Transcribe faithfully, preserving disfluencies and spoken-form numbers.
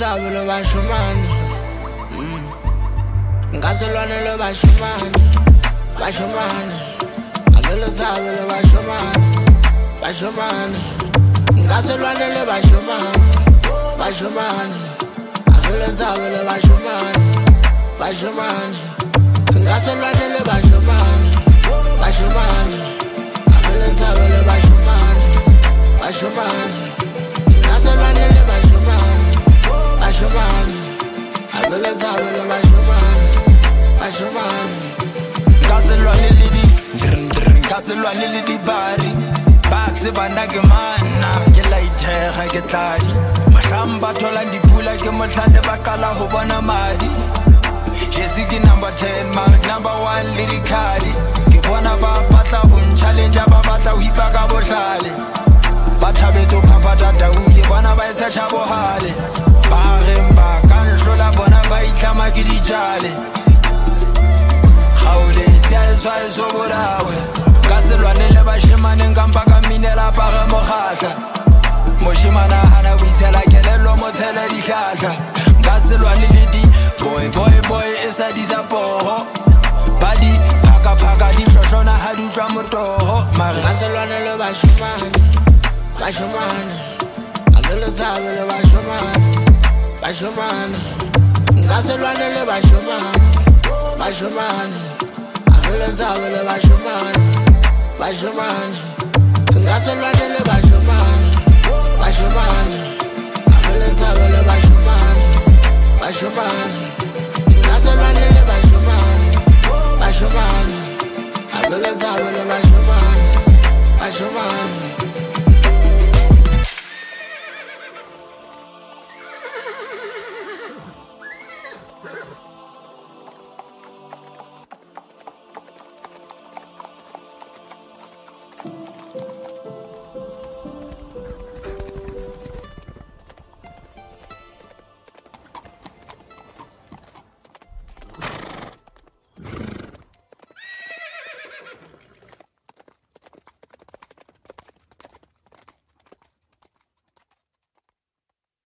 tsabe lo bashomane ngaselwane lo bashomane bashomane akelo tsabe lo bashomane bashomane ngaselwane lo bashomane bashomane akelo tsabe lo bashomane bashomane ngaselwane lo bashomane bashomane akelo tsabe lo bashomane bashomane ngaselwane lo bashomane bashomane akelo tsabe lo bashomane bashomane ngaselwane lidi drin drin ngaselwane lidi bari bakse banda ke mana ke laithega ke tladi mahlamba thola dipula ke mohlande ba kala ho bona madi Jesse ke number ten my number one lady kali ke bona ba batla ho challenge ba batla ho ipaka bohlale ba thabetso papa tata ho ke bona ba se tshabo hale ba remba kan hlola bona ba itlama ke dijale Haule tya swa so borawe kaselwane le bashimane nkampa ka minela para mogahla moshimana hana o itela kelelo mo tshela dihlahla kaselwane le di boy boy boy esa disapoho badi phaka phaka di hlohlona ha di tswa motoho mare ngaselwane le bashimane bashomane akelo tsabe le bashomane bashomane ngaselwane le bashomane bashomane akelo tsabe le bashomane bashomane ngaselwane le bashomane bashomane akelo tsabe le bashomane bashomane ngaselwane